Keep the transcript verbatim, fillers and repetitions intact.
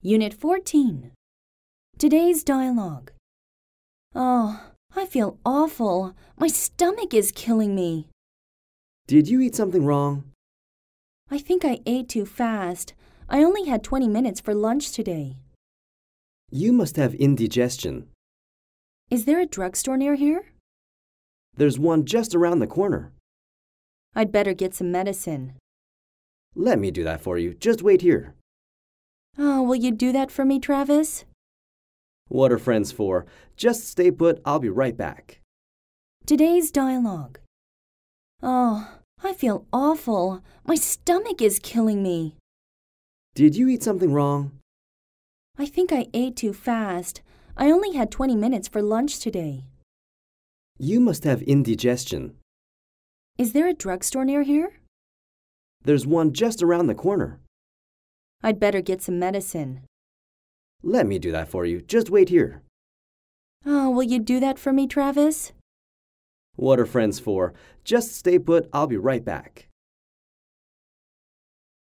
Unit fourteen. Today's dialogue. Oh, I feel awful. My stomach is killing me. Did you eat something wrong? I think I ate too fast. I only had twenty minutes for lunch today. You must have indigestion. Is there a drugstore near here? There's one just around the corner. I'd better get some medicine. Let me do that for you. Just wait here. Oh, will you do that for me, Travis? What are friends for? Just stay put. I'll be right back. Today's dialogue. Oh, I feel awful. My stomach is killing me. Did you eat something wrong? I think I ate too fast. I only had twenty minutes for lunch today. You must have indigestion. Is there a drugstore near here? There's one just around the corner. I'd better get some medicine. Let me do that for you. Just wait here. Oh, will you do that for me, Travis? What are friends for? Just stay put. I'll be right back.